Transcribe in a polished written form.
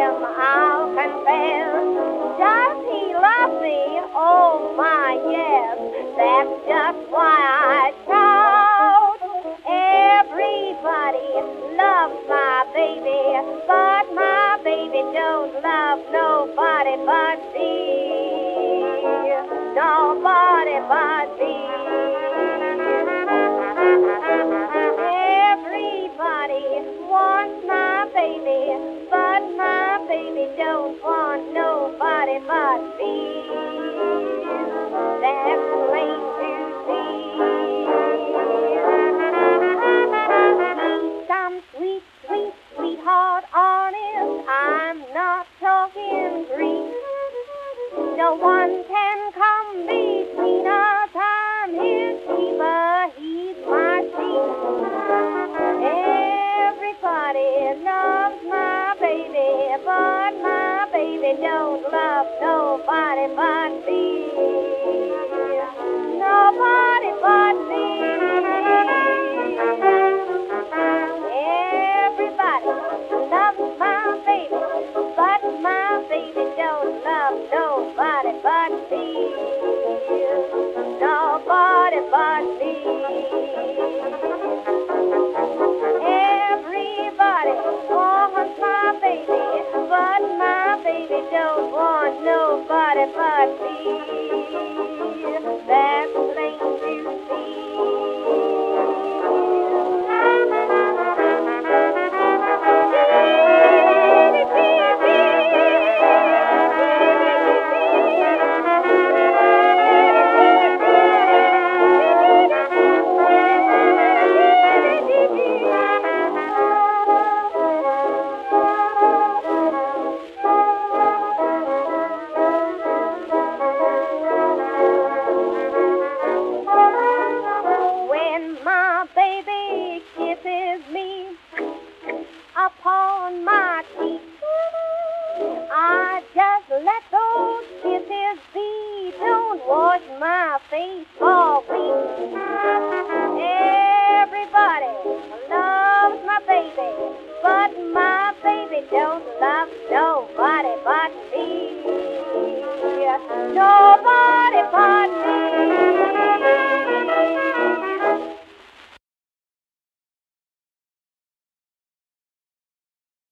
him, I'll confess. Does he love me? Oh my, yes. That's just why I shout. Everybody loves my baby, but my baby don't love nobody but me. Nobody but me. Everybody wants my baby, but my baby don't want nobody but me. That's plain to see. He's some sweet, sweet, sweetheart, honest. I'm not talking Greek. No one can come between us. I'm his keeper, he's my sheep. Everybody loves my baby, but my baby don't love nobody but me. Nobody but me. Everybody loves my baby, but my baby don't love nobody but me. Nobody but me. Everybody wants my baby, but my baby don't want nobody but me. That's plain to see. When my baby kisses me upon my cheek, I just let those kisses be. Don't wash my face for weeks. Everybody loves my baby, but my baby don't love nobody but me. Nobody but me.